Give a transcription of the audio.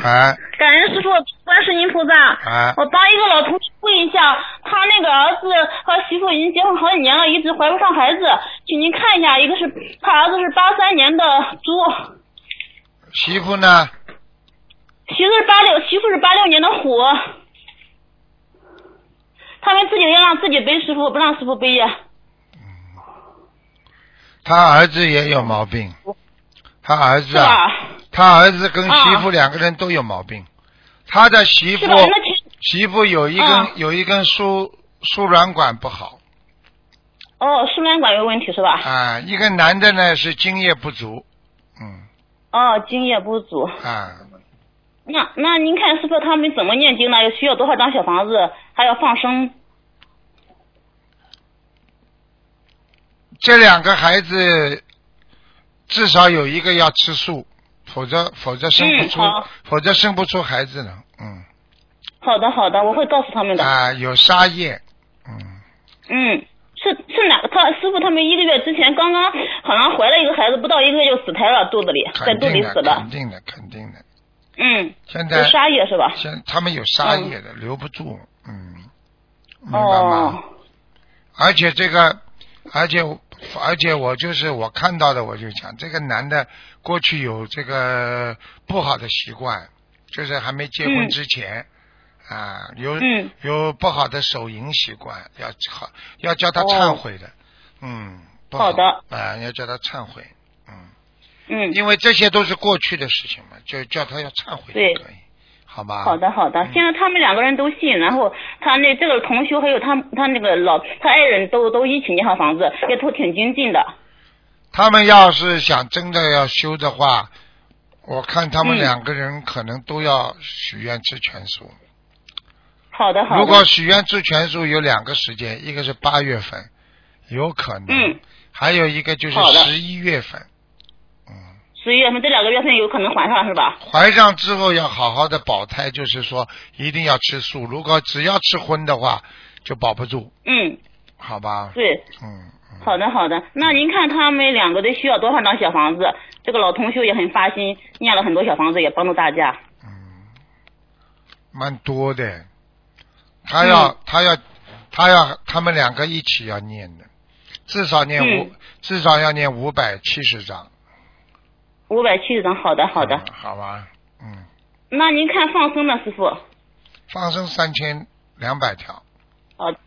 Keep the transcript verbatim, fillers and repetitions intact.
哎。 感恩师傅，观世音菩萨。 哎。 我帮一个老同学问一下，他那个儿子和媳妇已经结婚好几年了，一直怀不上孩子，请您看一下，一个是他儿子是八三年的猪。 媳妇呢？ 媳妇是八六，媳妇是八六年的虎。他们自己要让自己背师傅，不让师傅背呀。 他儿子也有毛病，他儿子啊，他儿子跟媳妇两个人都有毛病。他的媳妇媳妇有一根、啊、有一根输输卵管不好。 哦，输卵管有问题是吧？ 啊，一个男的呢是精液不足，嗯。 哦，精液不足。 啊。 那那您看师傅他们怎么念经呢？又需要多少张小房子？还要放生？ 这两个孩子至少有一个要吃素，否则否则生不出、嗯、否则生不出孩子的。嗯。 好的好的，我会告诉他们的。 啊，有杀业。嗯。 嗯，是是哪个？他师傅他们一个月之前刚刚好像怀了一个孩子，不到一个月就死胎了，肚子里在肚里死的。 肯定的肯定的。 嗯。 现在有杀业是吧？ 现他们有杀业的、嗯、留不住。嗯。明白吗？哦。而且这个。而且而且我就是我看到的，我就讲这个男的过去有这个不好的习惯，就是还没结婚之前、嗯、啊有、嗯、有不好的手淫习惯，要好要叫他忏悔的。哦、嗯，不好, 好的啊，要叫他忏悔。嗯嗯， 因为这些都是过去的事情嘛，就叫他要忏悔就可以。好吧。 好的好的、嗯，现在他们两个人都信，然后他那这个同学还有他他那个老他爱人都都一起念好房子，也都挺精进的。 他们要是想真的要修的话，我看他们两个人可能都要许愿吃全素。嗯、 好的好的。 如果许愿吃全素有两个时间，一个是八月份，有可能，嗯，还有一个就是十一月份。 十一月份这两个月份有可能怀上是吧？ 怀上之后要好好的保胎，就是说一定要吃素，如果只要吃荤的话就保不住。 嗯， 好吧。 对， 嗯，嗯好的好的。那您看他们两个得需要多少张小房子？这个老同学也很发心，念了很多小房子，也帮助大家。 嗯，蛮多的。他要、嗯、他要他要他们两个一起要念的，至少念五、嗯、至少要念五百七十张。 五百七十张，好的好的、 嗯，好吧，嗯。 那您看放生呢，师傅？ 放生三千两百条。 好。